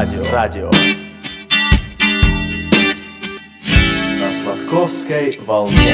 Радио. На Сладковской волне.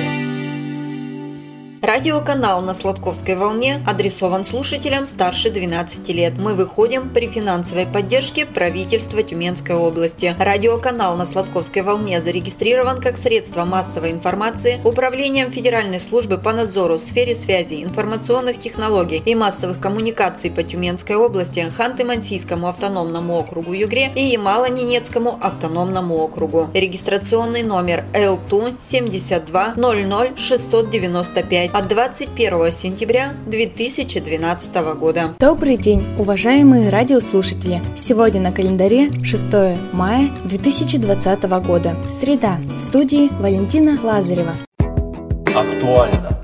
Радиоканал на Сладковской волне адресован слушателям старше 12 лет. Мы выходим при финансовой поддержке правительства Тюменской области. Радиоканал на Сладковской волне зарегистрирован как средство массовой информации Управлением Федеральной службы по надзору в сфере связи, информационных технологий и массовых коммуникаций по Тюменской области, Ханты-Мансийскому автономному округу Югре и Ямало-Ненецкому автономному округу. Регистрационный номер ЛТУ 72 00 695 от 21 сентября 2012 года. Добрый день, уважаемые радиослушатели! Сегодня на календаре 6 мая 2020 года. Среда. В студии Валентина Лазарева. Актуально.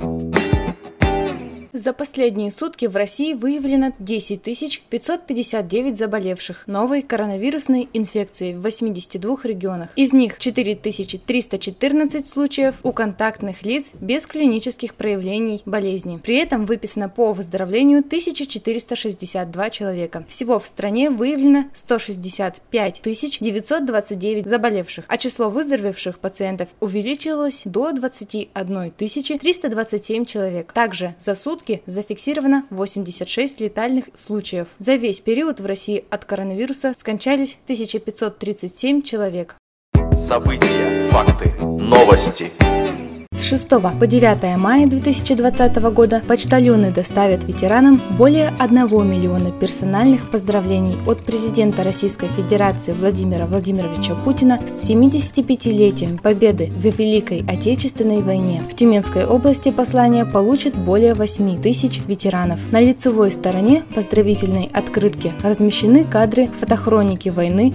За последние сутки в России выявлено 10 559 заболевших новой коронавирусной инфекцией в 82 регионах. Из них 4314 случаев у контактных лиц без клинических проявлений болезни. При этом выписано по выздоровлению 1462 человека. Всего в стране выявлено 165 929 заболевших, а число выздоровевших пациентов увеличилось до 21 327 человек. Также за сутки зафиксировано 86 летальных случаев. За весь период в России от коронавируса скончались 1537 человек. События, факты, новости. С 6 по 9 мая 2020 года почтальоны доставят ветеранам более 1 миллиона персональных поздравлений от президента Российской Федерации Владимира Владимировича Путина с 75-летием победы в Великой Отечественной войне. В Тюменской области послание получат более 8 тысяч ветеранов. На лицевой стороне поздравительной открытки размещены кадры фотохроники войны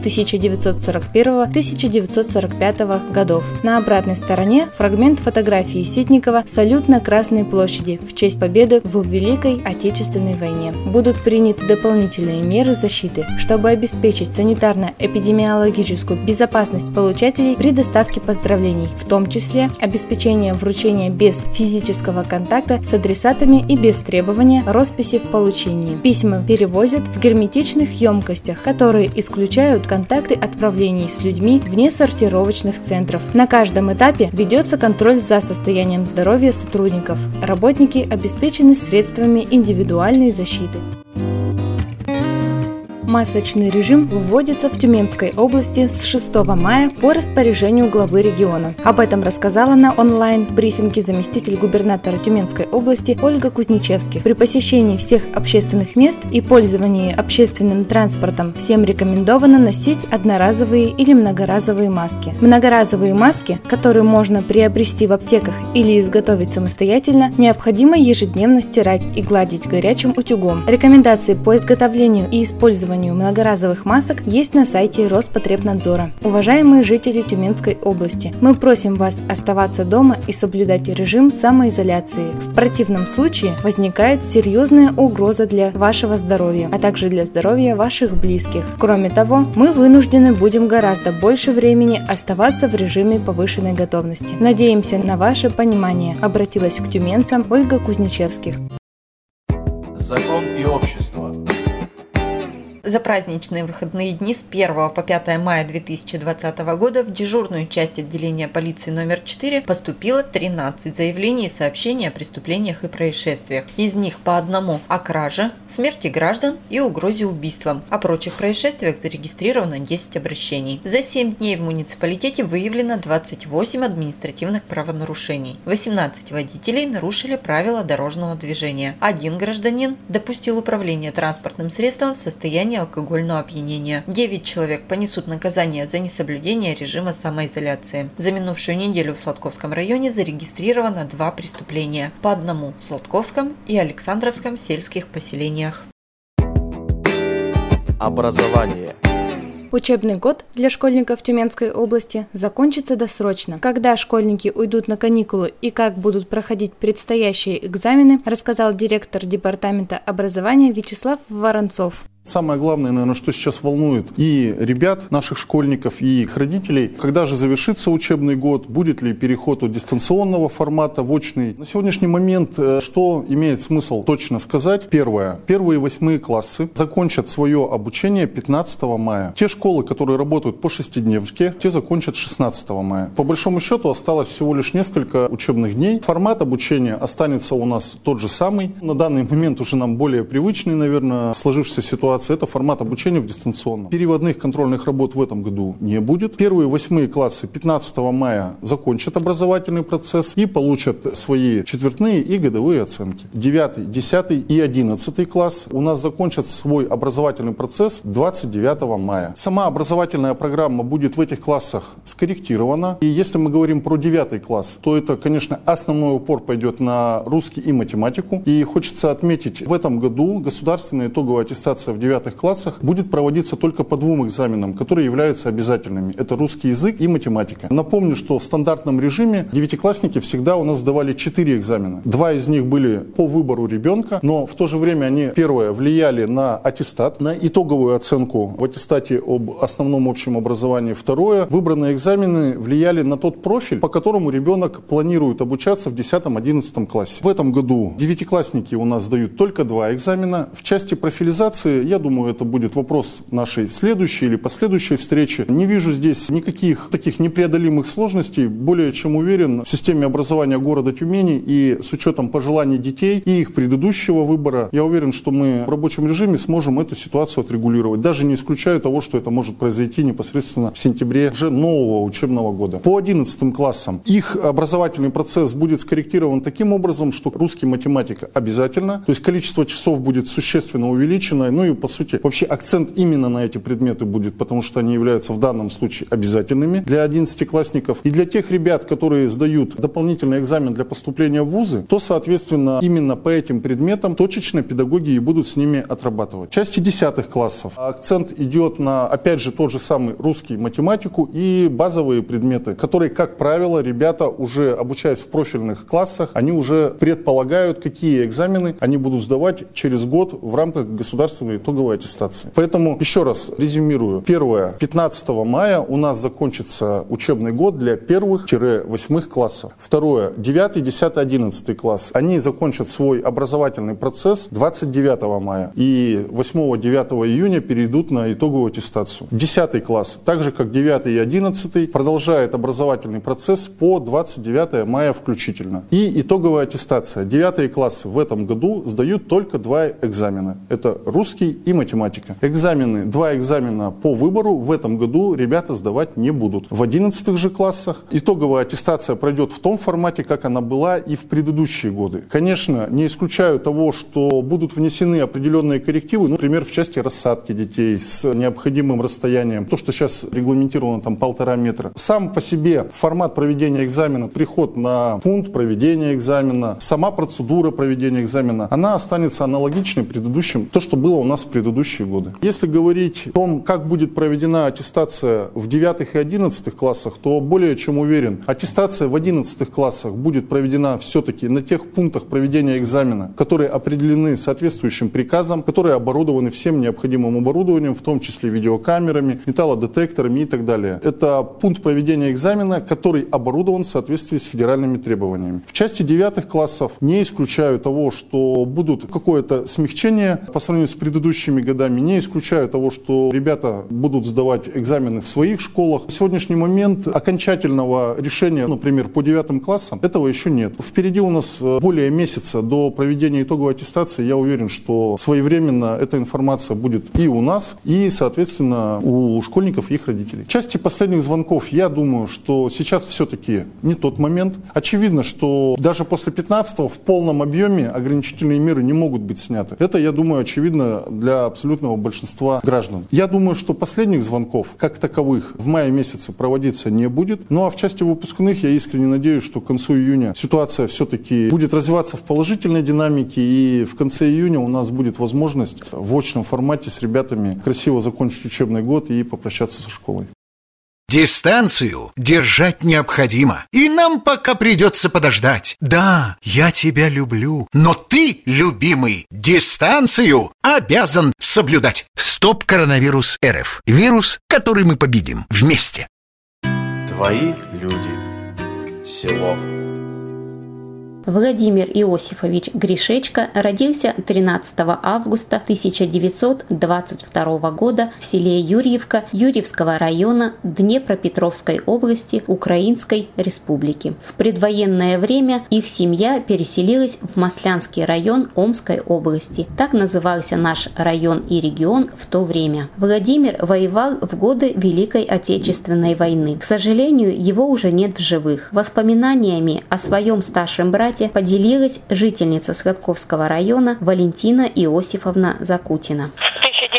1941-1945 годов. На обратной стороне фрагмент фотографии Ситникова «Салют на Красной площади» в честь победы в Великой Отечественной войне. Будут приняты дополнительные меры защиты, чтобы обеспечить санитарно-эпидемиологическую безопасность получателей при доставке поздравлений, в том числе обеспечение вручения без физического контакта с адресатами и без требования росписи в получении. Письма перевозят в герметичных емкостях, которые исключают контакты отправлений с людьми вне сортировочных центров. На каждом этапе ведется контроль за состоянием здоровья сотрудников. Работники обеспечены средствами индивидуальной защиты. Масочный режим вводится в Тюменской области с 6 мая по распоряжению главы региона. Об этом рассказала на онлайн-брифинге заместитель губернатора Тюменской области Ольга Кузнечевских. При посещении всех общественных мест и пользовании общественным транспортом всем рекомендовано носить одноразовые или многоразовые маски. Многоразовые маски, которые можно приобрести в аптеках или изготовить самостоятельно, необходимо ежедневно стирать и гладить горячим утюгом. Рекомендации по изготовлению и использованию многоразовых масок есть на сайте Роспотребнадзора. Уважаемые жители Тюменской области, мы просим вас оставаться дома и соблюдать режим самоизоляции. В противном случае возникает серьезная угроза для вашего здоровья, а также для здоровья ваших близких. Кроме того, мы вынуждены будем гораздо больше времени оставаться в режиме повышенной готовности. Надеемся на ваше понимание, обратилась к тюменцам Ольга Кузнечевских. Закон и общество. За праздничные выходные дни с 1 по 5 мая 2020 года в дежурную часть отделения полиции номер 4 поступило 13 заявлений и сообщений о преступлениях и происшествиях. Из них по одному о краже, смерти граждан и угрозе убийством. О прочих происшествиях зарегистрировано 10 обращений. За 7 дней в муниципалитете выявлено 28 административных правонарушений. 18 водителей нарушили правила дорожного движения. 1 гражданин допустил управление транспортным средством в состоянии алкогольного опьянения. 9 человек понесут наказание за несоблюдение режима самоизоляции. За минувшую неделю в Сладковском районе зарегистрировано 2 преступления, по одному в Сладковском и Александровском сельских поселениях. Образование. Учебный год для школьников Тюменской области закончится досрочно. Когда школьники уйдут на каникулы и как будут проходить предстоящие экзамены, рассказал директор департамента образования Вячеслав Воронцов. Самое главное, наверное, что сейчас волнует и ребят, наших школьников, и их родителей, когда же завершится учебный год, будет ли переход от дистанционного формата в очный. На сегодняшний момент, что имеет смысл точно сказать? Первое. Первые 8 классы закончат свое обучение 15 мая. Те школы, которые работают по шестидневке, те закончат 16 мая. По большому счету осталось всего лишь несколько учебных дней. Формат обучения останется у нас тот же самый. На данный момент уже нам более привычный, наверное, в сложившейся ситуации. Это формат обучения в дистанционном. Переводных контрольных работ в этом году не будет. Первые 8 классы 15 мая закончат образовательный процесс и получат свои четвертные и годовые оценки. 9, 10 и 11 класс у нас закончат свой образовательный процесс 29 мая. Сама образовательная программа будет в этих классах скорректирована. И если мы говорим про 9 класс, то это, конечно, основной упор пойдет на русский и математику. И хочется отметить, в этом году государственная итоговая аттестация в 9 классах будет проводиться только по 2 экзаменам, которые являются обязательными. Это русский язык и математика. Напомню, что в стандартном режиме девятиклассники всегда у нас сдавали 4 экзамена. 2 из них были по выбору ребенка, но в то же время они, первое, влияли на аттестат, на итоговую оценку в аттестате об основном общем образовании. Второе, выбранные экзамены влияли на тот профиль, по которому ребенок планирует обучаться в 10-11 классе. В этом году девятиклассники у нас сдают только 2 экзамена. В части профилизации, я думаю, это будет вопрос нашей следующей или последующей встречи. Не вижу здесь никаких таких непреодолимых сложностей. Более чем уверен в системе образования города Тюмени и с учетом пожеланий детей и их предыдущего выбора, я уверен, что мы в рабочем режиме сможем эту ситуацию отрегулировать. Даже не исключаю того, что это может произойти непосредственно в сентябре уже нового учебного года. По 11 классам их образовательный процесс будет скорректирован таким образом, что русский, математика обязательно, то есть количество часов будет существенно увеличено, ну и по сути вообще акцент именно на эти предметы будет, потому что они являются в данном случае обязательными для 11-классников. И для тех ребят, которые сдают дополнительный экзамен для поступления в вузы, то, соответственно, именно по этим предметам точечно педагоги и будут с ними отрабатывать. В части 10 классов акцент идет на, опять же, тот же самый русский, математику и базовые предметы, которые, как правило, ребята, уже обучаясь в профильных классах, они уже предполагают, какие экзамены они будут сдавать через год в рамках государственной итоговой аттестации. Поэтому, еще раз резюмирую. Первое. 15 мая у нас закончится учебный год для 1-8 классов. Второе. 9, 10, 11 класс. Они закончат свой образовательный процесс 29 мая. И 8-9 июня перейдут на итоговую аттестацию. 10 класс, так же как 9 и 11, продолжает образовательный процесс по 29 мая включительно. И итоговая аттестация. 9 классы в этом году сдают только 2 экзамена. Это русский и математика. Экзамены, 2 экзамена по выбору в этом году ребята сдавать не будут. В 11 же классах итоговая аттестация пройдет в том формате, как она была и в предыдущие годы. Конечно, не исключаю того, что будут внесены определенные коррективы, например, в части рассадки детей с необходимым расстоянием. То, что сейчас регламентировано там 1,5 метра. Сам по себе формат проведения экзамена, приход на пункт проведения экзамена, сама процедура проведения экзамена, она останется аналогичной предыдущим, то, что было у нас в предыдущие годы. Если говорить о том, как будет проведена аттестация в 9 и 11 классах, то более чем уверен, аттестация в 11 классах будет проведена все-таки на тех пунктах проведения экзамена, которые определены соответствующим приказом, которые оборудованы всем необходимым оборудованием, в том числе видеокамерами, металлодетекторами и так далее. Это пункт проведения экзамена, который оборудован в соответствии с федеральными требованиями. В части 9 классов не исключаю того, что будут какое-то смягчение по сравнению с предыдущими годами, не исключаю того, что ребята будут сдавать экзамены в своих школах. В сегодняшний момент окончательного решения, например, по 9 классам, этого еще нет. Впереди у нас более месяца до проведения итоговой аттестации. Я уверен, что своевременно эта информация будет и у нас, и, соответственно, у школьников и их родителей. В части последних звонков, я думаю, что сейчас все-таки не тот момент. Очевидно, что даже после 15-го в полном объеме ограничительные меры не могут быть сняты. Это, я думаю, очевидно для абсолютного большинства граждан. Я думаю, что последних звонков, как таковых, в мае месяце проводиться не будет. Ну а в части выпускных я искренне надеюсь, что к концу июня ситуация все-таки будет развиваться в положительной динамике, и в конце июня у нас будет возможность в очном формате с ребятами красиво закончить учебный год и попрощаться со школой. Дистанцию держать необходимо, и нам пока придется подождать. Да, я тебя люблю, но ты, любимый, дистанцию обязан соблюдать. Стоп коронавирус РФ. Вирус, который мы победим вместе. Твои люди. Село. Владимир Иосифович Гришечко родился 13 августа 1922 года в селе Юрьевка Юрьевского района Днепропетровской области Украинской Республики. В предвоенное время их семья переселилась в Маслянский район Омской области. Так назывался наш район и регион в то время. Владимир воевал в годы Великой Отечественной войны. К сожалению, его уже нет в живых. Воспоминаниями о своем старшем брате поделилась жительница Сладковского района Валентина Иосифовна Закутина. В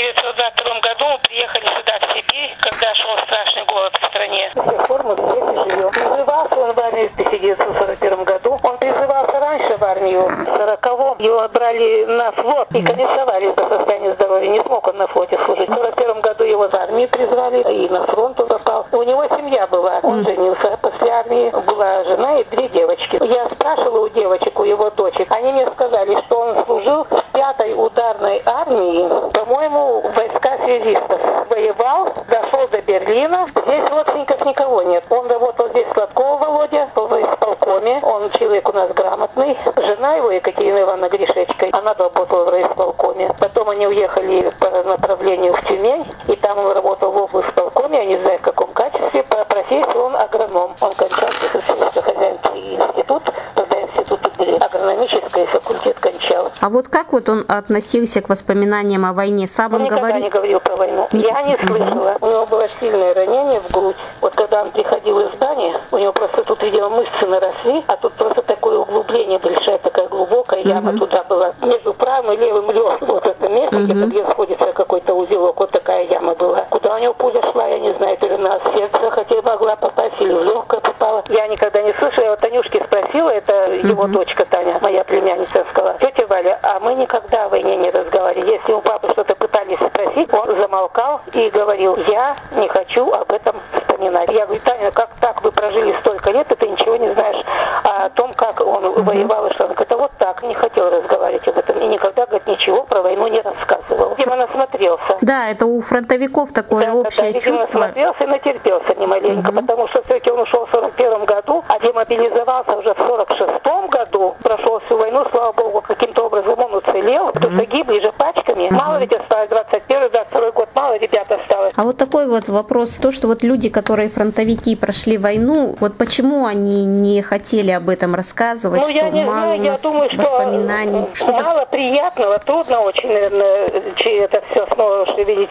1922 году мы приехали сюда, в Сибирь, когда шел страшный голод в стране. С тех пор мы здесь и живем. Призывался он в армию в 1941 году. Он призывался раньше в армию. В 40-м его брали на флот и комиссовали по состоянию здоровья. Не смог он на флоте служить. В 41 году его в армию призвали и на фронт он попал. У него семья была. Он женился. После армии была жена и 2 девочки. Я спрашивала у девочек, у его дочек. Они мне сказали, что он служил в 5-й ударной армии, по-моему, войска связистов. Воевал, дошел до Берлина. Здесь родственников никого нет. Он работал здесь Сладкова Володя, в райисполкоме. Он человек у нас грамотный. Жена его, Екатерина Ивановна Гришечко, она работала в райисполкоме. Потом они уехали по направлению в Тюмень, и там он работал в облисполкоме, я не знаю в каком качестве. По профессии он агроном. Он кончал сельскохозяйственный институт, тогда институты были. Агрономический факультет кончал. А вот как вот он относился к воспоминаниям о войне? Сам он никогда не говорил про войну. Я не слышала. У него было сильное ранение в грудь. Вот когда он приходил из здания, у него просто тут, видимо, мышцы наросли, а тут просто такое углубление, большая такая глубокая яма туда была. Между правым и левым лёгким. Вот это место, где сходится какой-то узелок, вот такая яма была. Куда у него пуля шла, я не знаю, то ли на сердце, хотя могла попасть, или в легкое попала. Я никогда не слышала. Я вот Танюшке спросила, это его дочка Таня, моя племянница, сказала: тетя Валя, а мы никогда о войне не разговаривали. Если у папы что-то пытались спросить, он замолкал и говорил: я не хочу об этом вспоминать. Я говорю: Таня, как так, вы прожили столько лет, и ты ничего не знаешь о том, как он воевал и что? Он говорит: это вот так, не хотел разговаривать об этом. И никогда, говорит, ничего про войну не рассказывал. Видимо, насмотрелся. Да, это у фронтовиков такое общее видимо, чувство. Насмотрелся и натерпелся немаленько, потому что все-таки он ушел в 41 году, а демобилизовался уже в 46 году, прошел всю войну, слава богу, каким-то образом он уцелел. Кто-то гибли же пачками. Мало ведь осталось, 21-22 год, мало ребят осталось. А вот такой вот вопрос, то, что вот люди, которые фронтовики прошли войну, вот почему они не хотели об этом рассказывать, ну, что я не мало знаю, у я нас думаю, что воспоминаний? Мало приятного, трудно очень, наверное, это все снова шевелить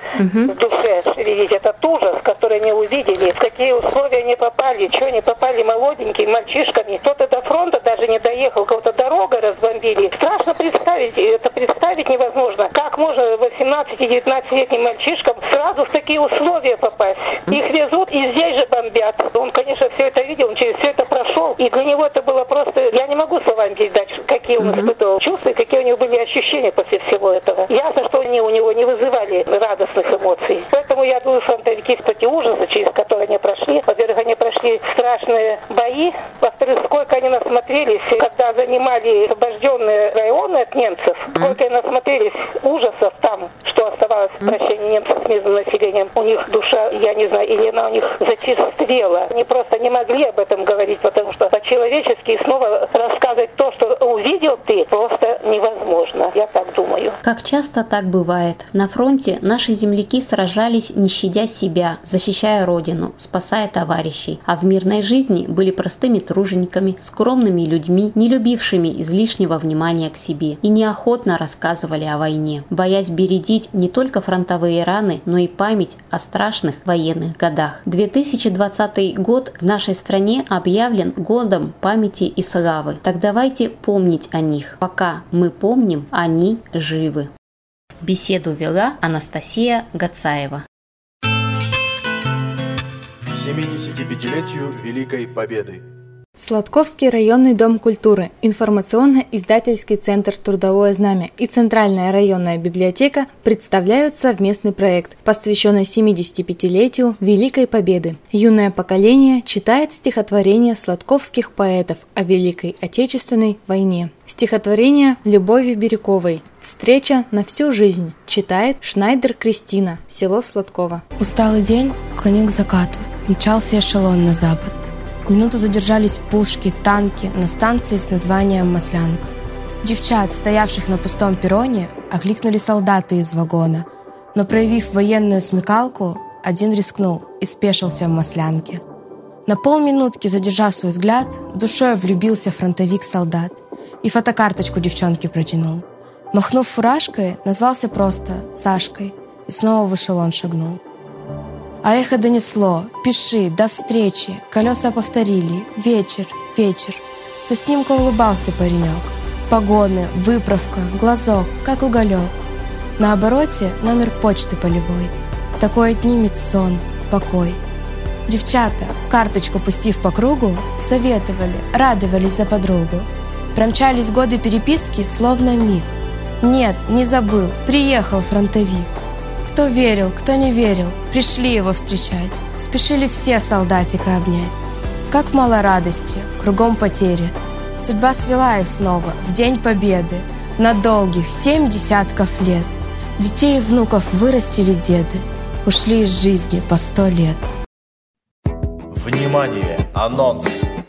в душе, шевелить этот ужас, который они увидели, в какие условия они попали, что они попали молоденькими мальчишками. Кто-то до фронта даже не доехал, кого-то дорогой разбомбили. Страшно представить, это представить невозможно. Как можно 18-19-летним мальчишкам сразу в такие условия попасть? Их везут и здесь же бомбят. Он, конечно, все это видел, он через все это прошел. И для него это было просто... Я не могу словами передать, какие он испытывал чувства и какие у него были ощущения после всего этого. Ясно, что они у него не вызывали радостных эмоций. Поэтому я думаю, фронтовики, кстати, ужасы, через которые они прошли. Во-первых, они прошли страшные бои. Во-вторых, сколько они насмотрелись, когда занимали освобожденные районы от немцев, сколько они насмотрелись ужасов там, что оставалось в прощении немцев с мирным населением. У них душа, я не знаю, или она у них зачерствела. Они просто не могли об этом говорить, потому что по-человечески снова рассказывать то, что увидел ты, просто невозможно. Я так думаю. Как часто так бывает. На фронте наши земляки сражались, не щадя себя, защищая родину, спасая товарищей. А в мирной жизни были простыми тружениками, скромными людьми, не любившими излишнего внимания к себе и неохотно рассказывали о войне, боясь бередить не только фронтовые раны, но и память о страшных военных годах. 2020 год в нашей стране объявлен годом памяти и славы. Так давайте помнить о них. Пока мы помним, они живы. Беседу вела Анастасия Гацаева. К 75-летию Великой Победы. Сладковский районный дом культуры, информационно-издательский центр «Трудовое знамя» и Центральная районная библиотека представляют совместный проект, посвященный 75-летию Великой Победы. Юное поколение читает стихотворения сладковских поэтов о Великой Отечественной войне. Стихотворение Любови Бирюковой «Встреча на всю жизнь» читает Шнайдер Кристина, село Сладково. Усталый день клонил к закату, мчался эшелон на запад. Минуту задержались пушки, танки на станции с названием «Маслянка». Девчат, стоявших на пустом перроне, окликнули солдаты из вагона. Но, проявив военную смекалку, один рискнул и спешился в Маслянке. На полминутки, задержав свой взгляд, душой влюбился фронтовик-солдат и фотокарточку девчонке протянул. Махнув фуражкой, назвался просто Сашкой и снова в эшелон шагнул. А эхо донесло: «Пиши, до встречи!» Колеса повторили: «Вечер, вечер!» Со снимка улыбался паренек. Погоны, выправка, глазок, как уголек. На обороте номер почты полевой. Такой отнимет сон, покой. Девчата, карточку пустив по кругу, советовали, радовались за подругу. Промчались годы переписки, словно миг. Нет, не забыл, приехал фронтовик. Кто верил, кто не верил, пришли его встречать. Спешили все солдатика обнять. Как мало радости, кругом потери. Судьба свела их снова в день победы. На долгих 7 десятков лет. Детей и внуков вырастили деды. Ушли из жизни по 100 лет. Внимание! Анонс!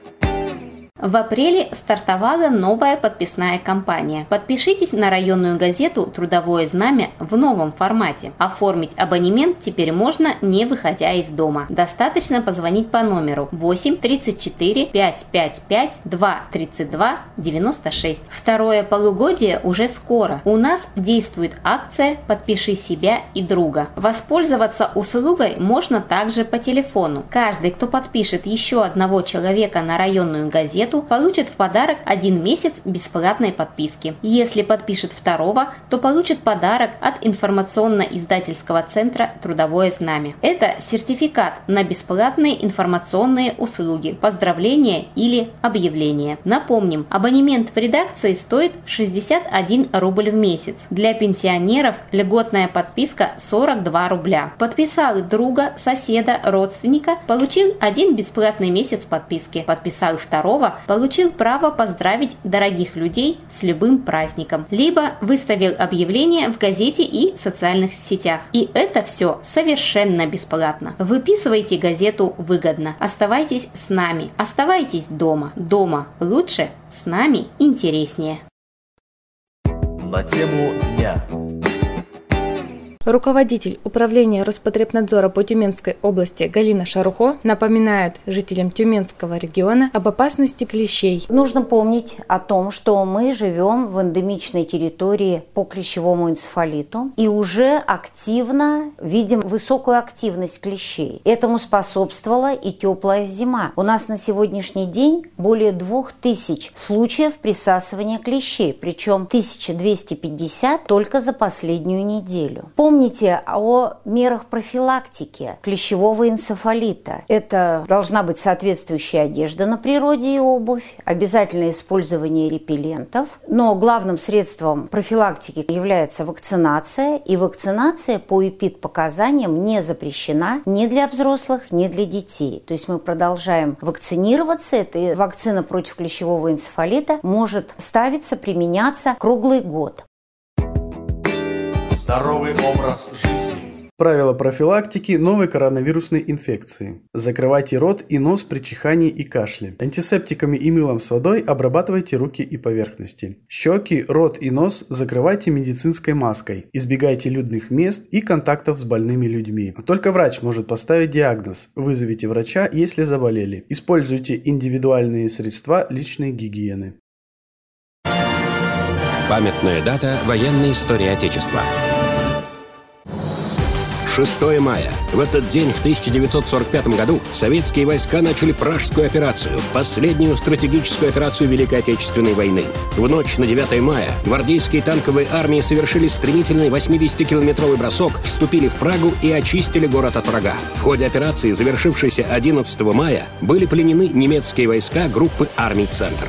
В апреле стартовала новая подписная кампания. Подпишитесь на районную газету «Трудовое знамя» в новом формате. Оформить абонемент теперь можно, не выходя из дома. Достаточно позвонить по номеру 8 34 555 2 32 96. Второе полугодие уже скоро. У нас действует акция «Подпиши себя и друга». Воспользоваться услугой можно также по телефону. Каждый, кто подпишет еще одного человека на районную газету, получит в подарок 1 месяц бесплатной подписки. Если подпишет второго, то получит подарок от информационно-издательского центра «Трудовое знамя». Это сертификат на бесплатные информационные услуги, поздравления или объявления. Напомним, абонемент в редакции стоит 61 рубль в месяц. Для пенсионеров льготная подписка 42 рубля. Подписал друга, соседа, родственника, получил 1 бесплатный месяц подписки. Подписал второго, получил право поздравить дорогих людей с любым праздником. Либо выставил объявление в газете и социальных сетях. И это все совершенно бесплатно. Выписывайте газету выгодно. Оставайтесь с нами. Оставайтесь дома. Дома лучше, с нами интереснее. На тему дня. Руководитель управления Роспотребнадзора по Тюменской области Галина Шарухо напоминает жителям Тюменского региона об опасности клещей. Нужно помнить о том, что мы живем в эндемичной территории по клещевому энцефалиту и уже активно видим высокую активность клещей. Этому способствовала и теплая зима. У нас на сегодняшний день более 2000 случаев присасывания клещей, причем 1250 только за последнюю неделю. Помните о мерах профилактики клещевого энцефалита. Это должна быть соответствующая одежда на природе и обувь, обязательное использование репеллентов. Но главным средством профилактики является вакцинация, и вакцинация по эпидпоказаниям не запрещена ни для взрослых, ни для детей. То есть мы продолжаем вакцинироваться. Эта вакцина против клещевого энцефалита может ставиться, применяться круглый год. Здоровый образ жизни. Правила профилактики новой коронавирусной инфекции. Закрывайте рот и нос при чихании и кашле. Антисептиками и мылом с водой обрабатывайте руки и поверхности. Щеки, рот и нос закрывайте медицинской маской. Избегайте людных мест и контактов с больными людьми. Только врач может поставить диагноз. Вызовите врача, если заболели. Используйте индивидуальные средства личной гигиены. Памятная дата военной истории Отечества. 6 мая. В этот день, в 1945 году, советские войска начали Пражскую операцию, последнюю стратегическую операцию Великой Отечественной войны. В ночь на 9 мая гвардейские танковые армии совершили стремительный 80-километровый бросок, вступили в Прагу и очистили город от врага. В ходе операции, завершившейся 11 мая, были пленены немецкие войска группы армий «Центр».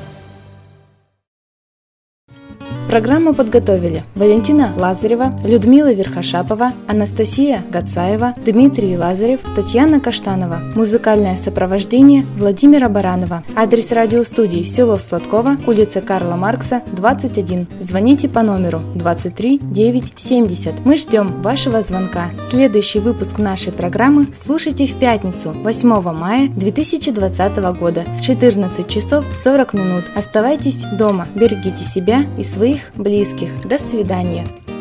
Программу подготовили Валентина Лазарева, Людмила Верхошапова, Анастасия Гацаева, Дмитрий Лазарев, Татьяна Каштанова. Музыкальное сопровождение Владимира Баранова. Адрес радиостудии: село Сладково, улица Карла Маркса, 21. Звоните по номеру 23 9 70. Мы ждем вашего звонка. Следующий выпуск нашей программы слушайте в пятницу, 8 мая 2020 года в 14 часов 40 минут. Оставайтесь дома, берегите себя и своих близких. До свидания.